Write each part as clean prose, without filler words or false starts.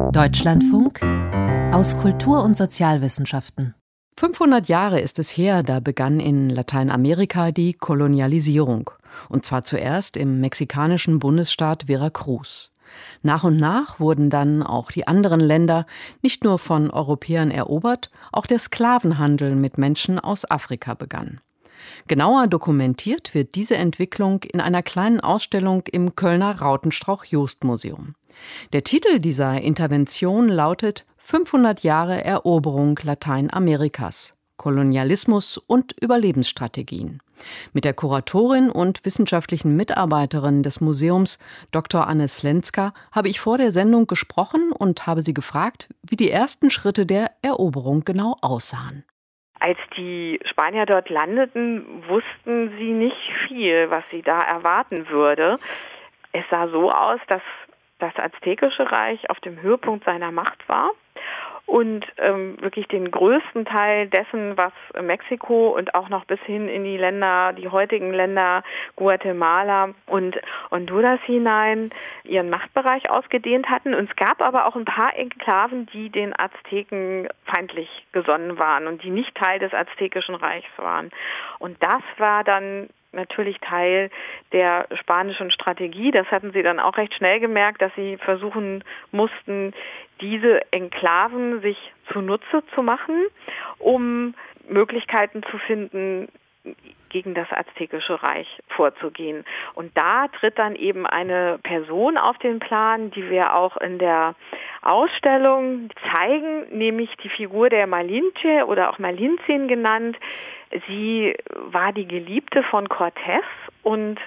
Deutschlandfunk aus Kultur- und Sozialwissenschaften. 500 Jahre ist es her, da begann in Lateinamerika die Kolonialisierung. Und zwar zuerst im mexikanischen Bundesstaat Veracruz. Nach und nach wurden dann auch die anderen Länder nicht nur von Europäern erobert, auch der Sklavenhandel mit Menschen aus Afrika begann. Genauer dokumentiert wird diese Entwicklung in einer kleinen Ausstellung im Kölner Rautenstrauch-Jost-Museum. Der Titel dieser Intervention lautet 500 Jahre Eroberung Lateinamerikas, Kolonialismus und Überlebensstrategien. Mit der Kuratorin und wissenschaftlichen Mitarbeiterin des Museums, Dr. Anne Slenska, habe ich vor der Sendung gesprochen und habe sie gefragt, wie die ersten Schritte der Eroberung genau aussahen. Als die Spanier dort landeten, wussten sie nicht viel, was sie da erwarten würde. Es sah so aus, dass das Aztekische Reich auf dem Höhepunkt seiner Macht war und wirklich den größten Teil dessen, was Mexiko und auch noch bis hin in die heutigen Länder Guatemala und Honduras hinein ihren Machtbereich ausgedehnt hatten. Und es gab aber auch ein paar Enklaven, die den Azteken feindlich gesonnen waren und die nicht Teil des Aztekischen Reichs waren. Und das war dann natürlich Teil der spanischen Strategie. Das hatten sie dann auch recht schnell gemerkt, dass sie versuchen mussten, diese Enklaven sich zunutze zu machen, um Möglichkeiten zu finden, gegen das Aztekische Reich vorzugehen. Und da tritt dann eben eine Person auf den Plan, die wir auch in der Ausstellung zeigen, nämlich die Figur der Malinche oder auch Malintzin genannt. Sie war die Geliebte von Cortés und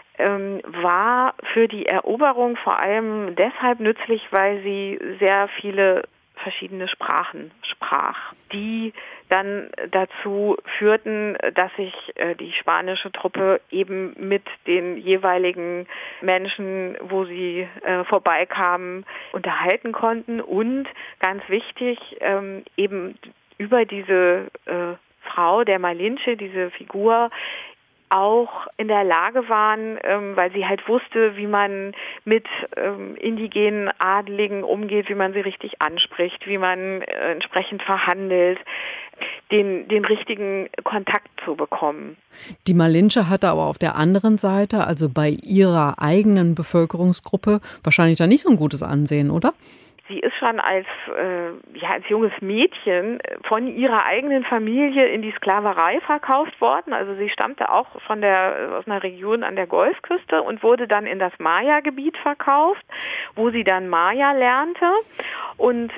war für die Eroberung vor allem deshalb nützlich, weil sie sehr viele verschiedene Sprachen sprach, die dann dazu führten, dass sich die spanische Truppe eben mit den jeweiligen Menschen, wo sie vorbeikamen, unterhalten konnten und ganz wichtig eben über diese Frau der Malinche, diese Figur, auch in der Lage waren, weil sie halt wusste, wie man mit indigenen Adligen umgeht, wie man sie richtig anspricht, wie man entsprechend verhandelt, den richtigen Kontakt zu bekommen. Die Malinche hatte aber auf der anderen Seite, also bei ihrer eigenen Bevölkerungsgruppe, wahrscheinlich da nicht so ein gutes Ansehen, oder? Sie ist schon als junges Mädchen von ihrer eigenen Familie in die Sklaverei verkauft worden. Also sie stammte auch aus einer Region an der Golfküste und wurde dann in das Maya-Gebiet verkauft, wo sie dann Maya lernte. Und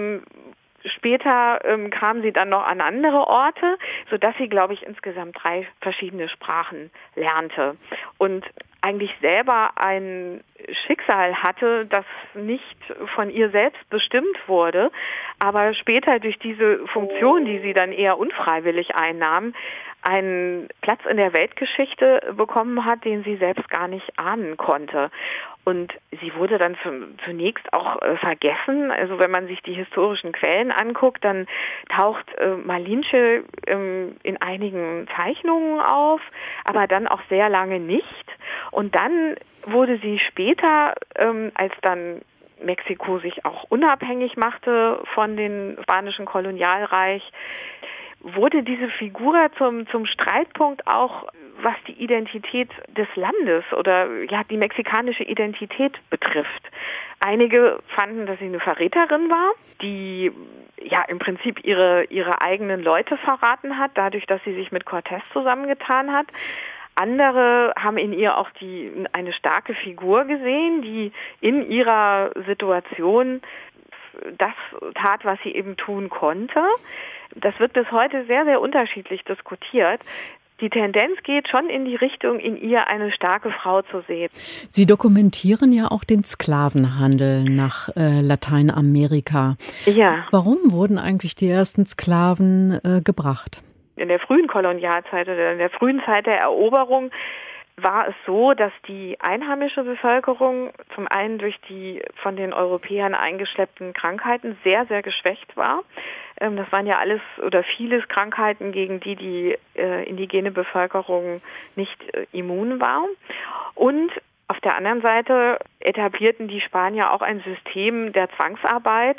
später kam sie dann noch an andere Orte, sodass sie, glaube ich, insgesamt 3 verschiedene Sprachen lernte. Und eigentlich selber ein Schicksal hatte, das nicht von ihr selbst bestimmt wurde, aber später durch diese Funktion, die sie dann eher unfreiwillig einnahm, einen Platz in der Weltgeschichte bekommen hat, den sie selbst gar nicht ahnen konnte. Und sie wurde dann zunächst auch vergessen. Also wenn man sich die historischen Quellen anguckt, dann taucht Malinche in einigen Zeichnungen auf, aber dann auch sehr lange nicht. Und dann wurde sie später, als dann Mexiko sich auch unabhängig machte von dem spanischen Kolonialreich, wurde diese Figur zum Streitpunkt auch, was die Identität des Landes oder die mexikanische Identität betrifft. Einige fanden, dass sie eine Verräterin war, die im Prinzip ihre eigenen Leute verraten hat, dadurch, dass sie sich mit Cortés zusammengetan hat. Andere haben in ihr auch eine starke Figur gesehen, die in ihrer Situation das tat, was sie eben tun konnte. Das wird bis heute sehr, sehr unterschiedlich diskutiert. Die Tendenz geht schon in die Richtung, in ihr eine starke Frau zu sehen. Sie dokumentieren ja auch den Sklavenhandel nach Lateinamerika. Ja. Warum wurden eigentlich die ersten Sklaven gebracht? In der frühen Kolonialzeit oder in der frühen Zeit der Eroberung war es so, dass die einheimische Bevölkerung zum einen durch die von den Europäern eingeschleppten Krankheiten sehr, sehr geschwächt war. Das waren ja alles oder vieles Krankheiten, gegen die indigene Bevölkerung nicht immun war. Und Auf der anderen Seite etablierten die Spanier auch ein System der Zwangsarbeit,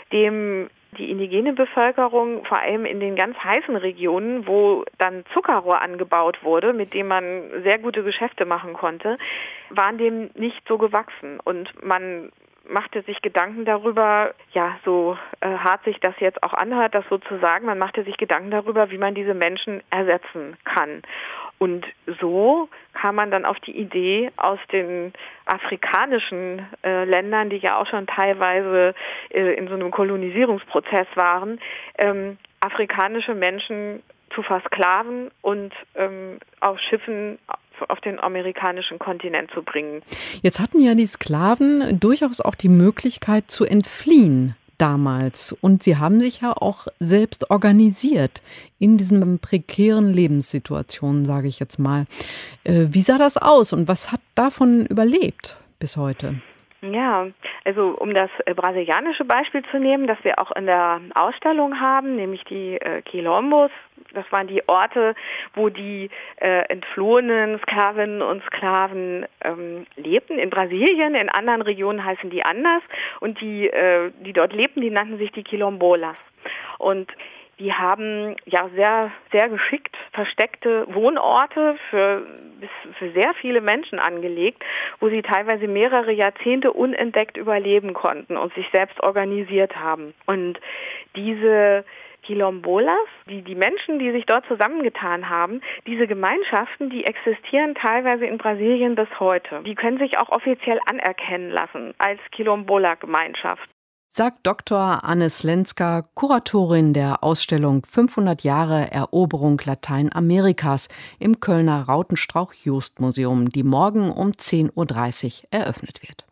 dem die indigene Bevölkerung, vor allem in den ganz heißen Regionen, wo dann Zuckerrohr angebaut wurde, mit dem man sehr gute Geschäfte machen konnte, waren dem nicht so gewachsen. Und man machte sich Gedanken darüber, ja, so hart sich das jetzt auch anhört, das sozusagen, man machte sich Gedanken darüber, wie man diese Menschen ersetzen kann. Und so kam man dann auf die Idee, aus den afrikanischen Ländern, die ja auch schon teilweise in so einem Kolonisierungsprozess waren, afrikanische Menschen zu versklaven und auf Schiffen auf den amerikanischen Kontinent zu bringen. Jetzt hatten ja die Sklaven durchaus auch die Möglichkeit zu entfliehen damals. Und sie haben sich ja auch selbst organisiert in diesen prekären Lebenssituationen, sage ich jetzt mal. Wie sah das aus und was hat davon überlebt bis heute? Ja, also um das brasilianische Beispiel zu nehmen, das wir auch in der Ausstellung haben, nämlich die Quilombos. Das waren die Orte, wo die entflohenen Sklavinnen und Sklaven lebten. In Brasilien, in anderen Regionen heißen die anders. Und die dort lebten, die nannten sich die Quilombolas. Und die haben ja sehr, sehr geschickt versteckte Wohnorte für sehr viele Menschen angelegt, wo sie teilweise mehrere Jahrzehnte unentdeckt überleben konnten und sich selbst organisiert haben. Und diese Quilombolas, die Menschen, die sich dort zusammengetan haben, diese Gemeinschaften, die existieren teilweise in Brasilien bis heute. Die können sich auch offiziell anerkennen lassen als Quilombola-Gemeinschaft. Sagt Dr. Anne Slenska, Kuratorin der Ausstellung 500 Jahre Eroberung Lateinamerikas im Kölner Rautenstrauch-Jost-Museum, die morgen um 10.30 Uhr eröffnet wird.